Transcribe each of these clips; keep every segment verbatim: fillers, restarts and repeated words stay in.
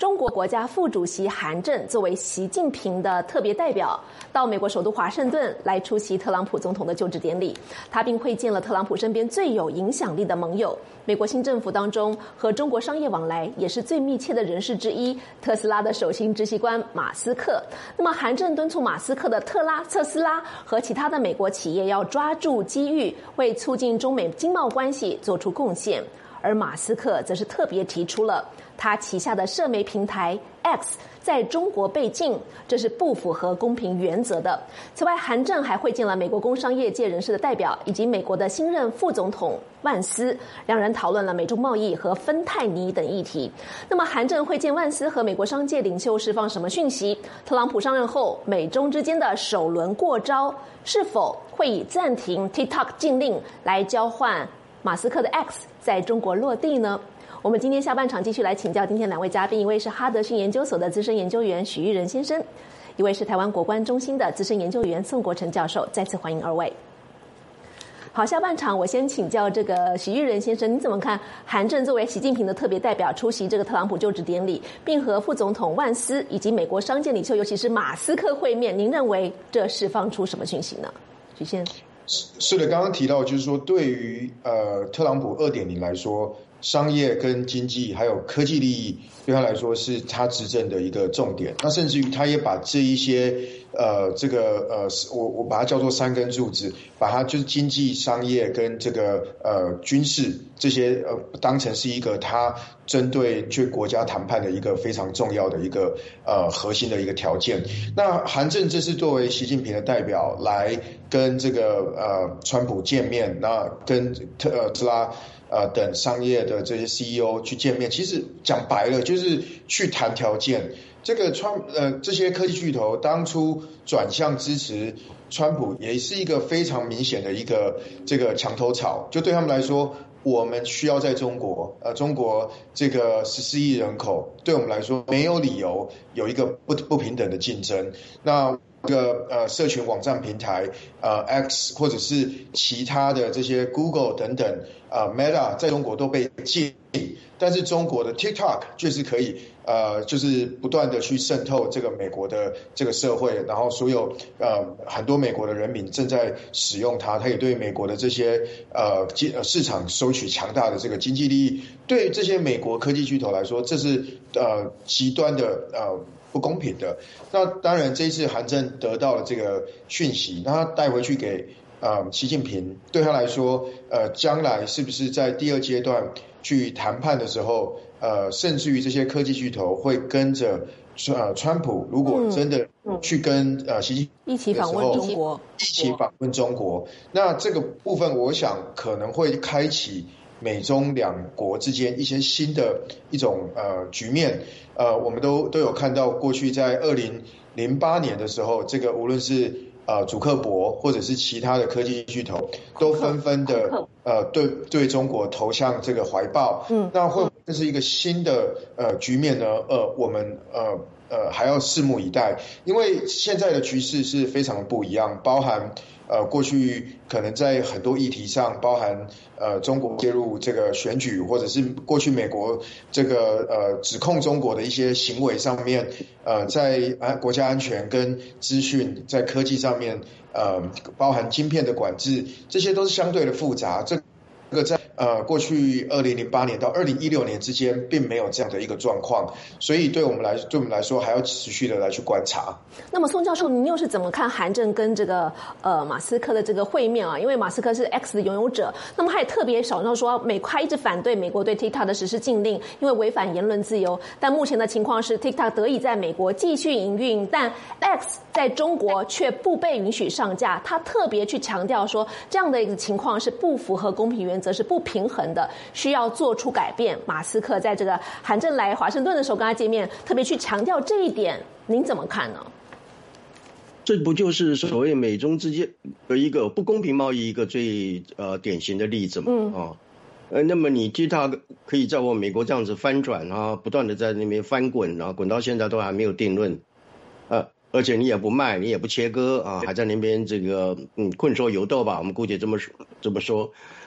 中国国家副主席韩正作为习近平的特别代表，到美国首都华盛顿来出席特朗普总统的就职典礼。他并会见了特朗普身边最有影响力的盟友，美国新政府当中和中国商业往来也是最密切的人士之一，特斯拉的首席执行官马斯克。那么韩正敦促马斯克的特拉特斯拉和其他的美国企业要抓住机遇，为促进中美经贸关系做出贡献。而马斯克则是特别提出了他旗下的社媒平台 X 在中国被禁，这是不符合公平原则的。此外，韩正还会见了美国工商业界人士的代表，以及美国的新任副总统万斯，两人讨论了美中贸易和芬太尼等议题。那么韩正会见万斯和美国商界领袖释放什么讯息？特朗普上任后，美中之间的首轮过招是否会以暂停 TikTok 禁令来交换马斯克的 X 在中国落地呢？我们今天下半场继续来请教今天两位嘉宾，一位是哈德逊研究所的资深研究员许育仁先生，一位是台湾国关中心的资深研究员宋国成教授。再次欢迎二位。好，下半场我先请教这个许育仁先生，你怎么看韩正作为习近平的特别代表出席这个特朗普就职典礼，并和副总统万斯以及美国商界领袖，尤其是马斯克会面，您认为这释放出什么讯息呢？许先生。 是的，刚刚提到就是说，对于呃特朗普 二点零 来说，商业跟经济还有科技利益对他来说是他执政的一个重点。那甚至于他也把这一些呃这个呃我我把它叫做三根柱子，把它就是经济、商业跟这个呃军事这些呃当成是一个他针对去国家谈判的一个非常重要的一个呃核心的一个条件。那韩正这是作为习近平的代表来跟这个呃川普见面，那跟特呃特斯拉呃等商业的这些 C E O 去见面，其实讲白了就是去谈条件。这个川呃这些科技巨头当初转向支持川普，也是一个非常明显的一个这个墙头草，就对他们来说，我们需要在中国，呃，中国这个十四亿人口，对我们来说没有理由有一个不不平等的竞争。那这个呃社群网站平台呃 X 或者是其他的这些 Google 等等呃 Meta 在中国都被禁，但是中国的 TikTok 确实可以呃就是不断的去渗透这个美国的这个社会，然后所有呃很多美国的人民正在使用它，它也对美国的这些呃市场收取强大的这个经济利益。对这些美国科技巨头来说，这是呃极端的呃不公平的。那当然这一次韩正得到了这个讯息，那他带回去给呃习近平，对他来说呃将来是不是在第二阶段去谈判的时候，呃甚至于这些科技巨头会跟着呃川普，如果真的去跟呃习近平一起访问中国， 一起访问中国，那这个部分我想可能会开启美中两国之间一些新的一种呃局面。呃，我们都都有看到，过去在二零零八年的时候，这个无论是呃祖克伯或者是其他的科技巨头，都纷纷的呃对对中国投向这个怀抱。嗯，那会这是一个新的呃局面呢？呃，我们呃呃还要拭目以待，因为现在的局势是非常的不一样，包含呃过去可能在很多议题上，包含呃中国介入这个选举，或者是过去美国这个呃指控中国的一些行为上面，呃在安国家安全跟资讯在科技上面，呃包含晶片的管制，这些都是相对的复杂。这这个在呃过去二零零八年到二零一六年之间并没有这样的一个状况，所以对我们来对我们来说还要持续的来去观察。 那么宋教授，您又是怎么看韩正跟这个呃马斯克的这个会面啊？因为马斯克是 X 的拥有者，那么他也特别少到说美他一直反对美国对 TikTok 的实施禁令，因为违反言论自由。但目前的情况是 TikTok 得以在美国继续营运，但 X 在中国却不被允许上架。他特别去强调说，这样的一个情况是不符合公平原则，是不平衡的，需要做出改变。马斯克在这个韩正来华盛顿的时候跟他见面，特别去强调这一点，您怎么看呢？ 这不就是所谓美中之间的一个不公平贸易一个最呃典型的例子嘛？嗯哦，呃，那么你 TikTok 可以在我美国这样子翻转啊，不断的在那边翻滚，然后滚到现在都还没有定论，呃，而且你也不卖，你也不切割啊，还在那边这个嗯困兽犹斗吧，我们姑且这么这么说。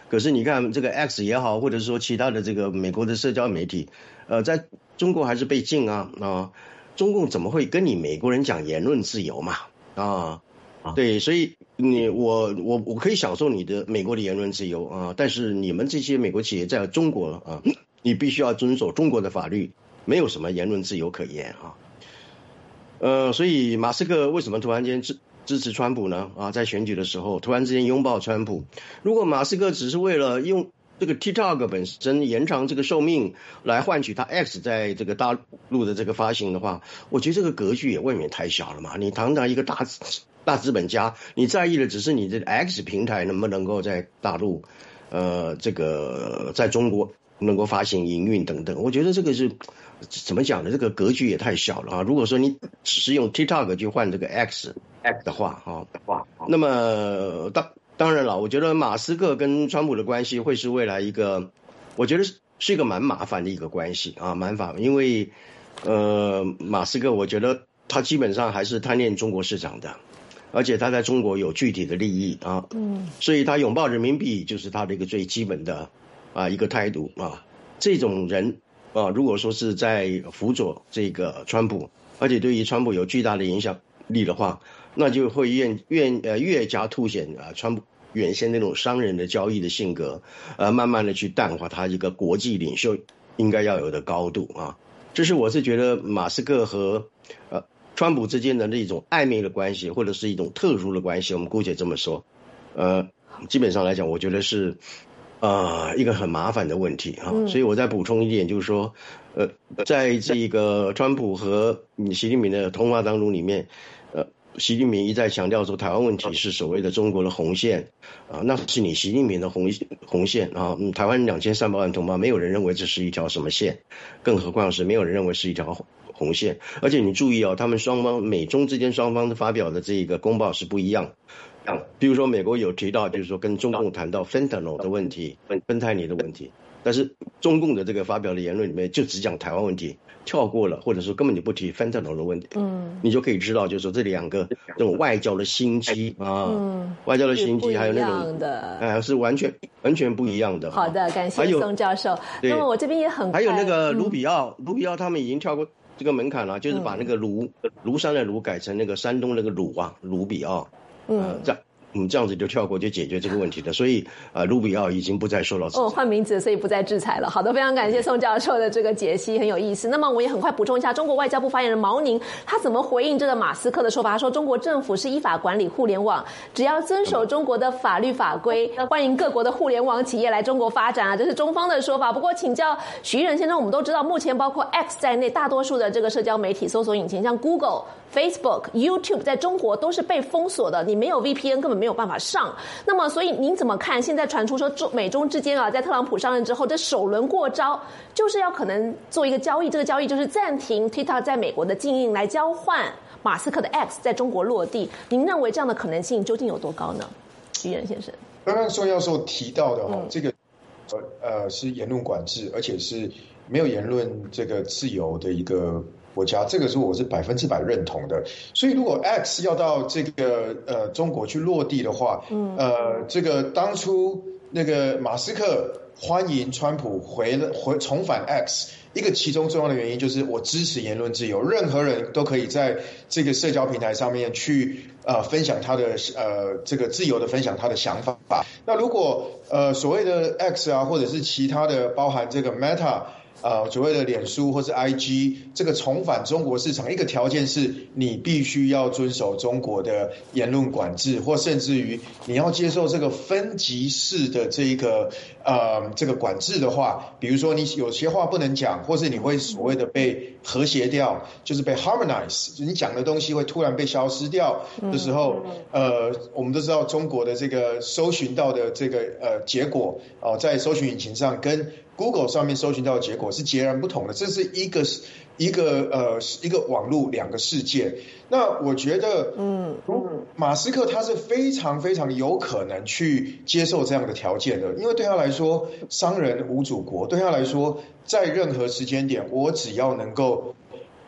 可是你看这个 X 也好，或者说其他的这个美国的社交媒体，呃，在中国还是被禁啊啊！中共怎么会跟你美国人讲言论自由嘛啊？对，所以你我我我可以享受你的美国的言论自由啊，但是你们这些美国企业在中国啊，你必须要遵守中国的法律，没有什么言论自由可言啊。呃，所以马斯克为什么突然间支支持川普呢？啊，在选举的时候突然之间拥抱川普。如果马斯克只是为了用这个 TikTok 本身延长这个寿命来换取他 X 在这个大陆的这个发行的话，我觉得这个格局也未免太小了嘛。你堂堂一个大大资本家，你在意的只是你这 X 平台能不能够在大陆，呃，这个在中国能够发行营运等等。我觉得这个是怎么讲呢？这个格局也太小了啊！如果说你只是用 TikTok 去换这个 X X 的话啊，那么当当然了，我觉得马斯克跟川普的关系会是未来一个，我觉得是一个蛮麻烦的一个关系啊，蛮麻烦，因为呃，马斯克我觉得他基本上还是贪恋中国市场的。而且他在中国有具体的利益啊，嗯，所以他拥抱人民币就是他的一个最基本的啊一个态度啊。这种人啊，如果说是在辅佐这个川普，而且对于川普有巨大的影响力的话，那就会越越呃越加凸显啊川普原先那种商人的交易的性格，呃，慢慢的去淡化他一个国际领袖应该要有的高度啊。这是我是觉得马斯克和呃。川普之间的那种暧昧的关系，或者是一种特殊的关系，我们姑且这么说，呃，基本上来讲，我觉得是呃一个很麻烦的问题啊。嗯、所以我再补充一点，就是说，呃，在这个川普和习近平的通话当中里面，呃，习近平一再强调说，台湾问题是所谓的中国的红线啊，那是你习近平的红红线啊。嗯，台湾两千三百万同胞，没有人认为这是一条什么线，更何况是没有人认为是一条红线。而且你注意哦，他们双方美中之间双方的发表的这个公报是不一样。比如说美国有提到，就是说跟中共谈到 fentanyl 的问题，芬太尼的问题，但是中共的这个发表的言论里面就只讲台湾问题，跳过了，或者说根本就不提 fentanyl 的问题。嗯，你就可以知道，就是说这两个这种外交的心机啊，嗯，外交的心机还有那种哎、呃、是完全完全不一样的。 好的，感谢宋教授。那么我这边也很还有那个卢比奥，嗯、卢比奥他们已经跳过这个门槛了，就是把那个卢庐山的卢改成那个山东那个鲁啊，卢比奥，嗯，呃、这样。嗯，这样子就跳过就解决这个问题的，所以啊，卢比奥已经不再受到制裁。 哦，换名字，所以不再制裁了。好的，非常感谢宋教授的这个解析，很有意思。那么我也很快补充一下，中国外交部发言人毛宁他怎么回应这个马斯克的说法？他说，中国政府是依法管理互联网，只要遵守中国的法律法规，欢迎各国的互联网企业来中国发展啊，这是中方的说法。不过请教徐仁先生，我们都知道，目前包括 X 在内，大多数的这个社交媒体搜索引擎，像 Google、Facebook、YouTube， 在中国都是被封锁的，你没有 V P N 根本没有办法上。那么，所以您怎么看？现在传出说中美中之间啊，在特朗普上任之后，这首轮过招就是要可能做一个交易，这个交易就是暂停 TikTok 在美国的禁令，来交换马斯克的 X 在中国落地。您认为这样的可能性究竟有多高呢？徐仁先生， 刚刚宋教授提到的哈、嗯，这个呃呃是言论管制，而且是没有言论这个自由的一个国家，这个是我是百分之百认同的。所以如果 X 要到这个呃中国去落地的话，嗯，呃，这个当初那个马斯克欢迎川普回回重返 X， 一个其中重要的原因就是我支持言论自由，任何人都可以在这个社交平台上面去呃分享他的呃这个自由的分享他的想法。那如果呃所谓的 X 啊，或者是其他的包含这个 Meta。呃，所谓的脸书或是 I G 这个重返中国市场，一个条件是你必须要遵守中国的言论管制，或甚至于你要接受这个分级式的这个呃这个管制的话，比如说你有些话不能讲，或是你会所谓的被和谐掉，就是被 harmonize， 你讲的东西会突然被消失掉的时候，呃，我们都知道中国的这个搜寻到的这个呃结果哦、呃，在搜寻引擎上跟Google 上面搜寻到的结果是截然不同的，这是一个一个呃一个网络两个世界。那我觉得，嗯，马斯克他是非常非常有可能去接受这样的条件的，因为对他来说，商人无祖国，对他来说，在任何时间点，我只要能够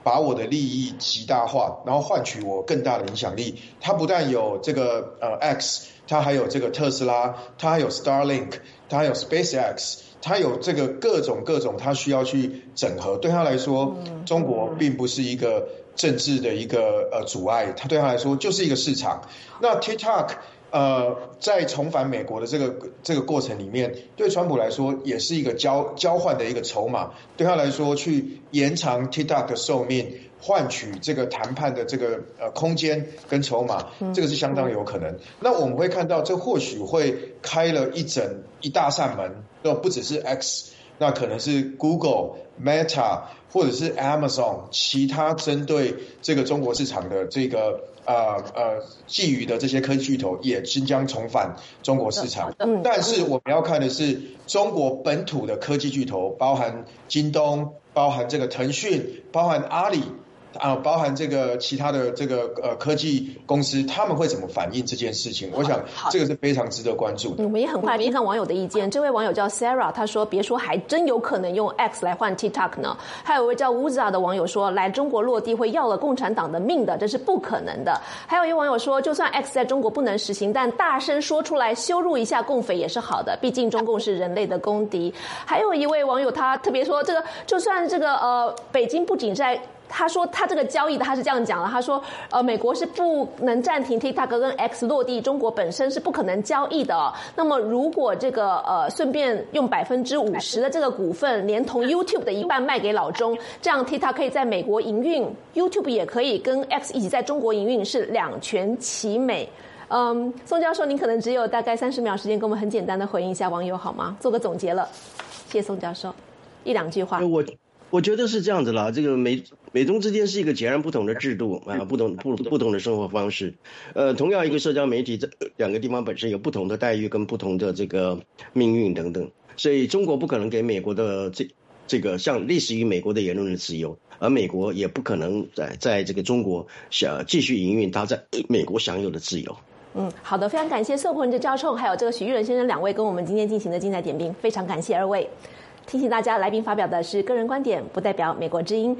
把我的利益极大化，然后换取我更大的影响力。它不但有这个呃 X， 它还有这个特斯拉，它还有 Starlink， 它还有 SpaceX， 它有这个各种各种，它需要去整合。对他来说，中国并不是一个政治的一个呃阻碍，它对他来说就是一个市场。那 TikTok。呃，在重返美国的这个这个过程里面，对川普来说也是一个交交换的一个筹码。对他来说，去延长 TikTok 的寿命，换取这个谈判的这个呃空间跟筹码，这个是相当有可能。那我们会看到，这或许会开了一整一大扇门，那不只是 X， 那可能是 Google、Meta 或者是 Amazon， 其他针对这个中国市场的这个。呃呃，觊觎的这些科技巨头也即将重返中国市场，但是我们要看的是中国本土的科技巨头，包含京东，包含这个腾讯，包含阿里。啊，包含这个其他的这个呃科技公司，他们会怎么反映这件事情？我想这个是非常值得关注的。 我们也很快听看网友的意见。这位网友叫 Sarah， 他说：“别说，还真有可能用 X 来换 TikTok 呢。”还有一位叫 Uza 的网友说：“来中国落地会要了共产党的命的，这是不可能的。”还有一位网友说：“就算 X 在中国不能实行，但大声说出来羞辱一下共匪也是好的，毕竟中共是人类的公敌。”还有一位网友他特别说：“这个就算这个呃北京不仅在。”他说他这个交易的他是这样讲的，他说呃美国是不能暂停 TikTok 跟 X 落地，中国本身是不可能交易的哦。那么如果这个呃顺便用百分之五十的这个股份，连同 YouTube 的一半卖给老中，这样 TikTok 可以在美国营运 ，YouTube 也可以跟 X 一起在中国营运，是两全其美。嗯，宋教授，您可能只有大概三十秒时间，跟我们很简单的回应一下网友好吗？做个总结了，谢谢宋教授，一两句话。 我我觉得是这样子啦，这个美美中之间是一个截然不同的制度啊，不同不不同的生活方式。呃，同样一个社交媒体，这两个地方本身有不同的待遇跟不同的这个命运等等，所以中国不可能给美国的这这个像类似于美国的言论的自由，而美国也不可能在在这个中国想继续营运它在美国享有的自由。 嗯，好的，非常感谢色鹏哲教授还有这个许玉仁先生两位跟我们今天进行的精彩点评，非常感谢二位。提醒大家，来宾发表的是个人观点，不代表美国之音。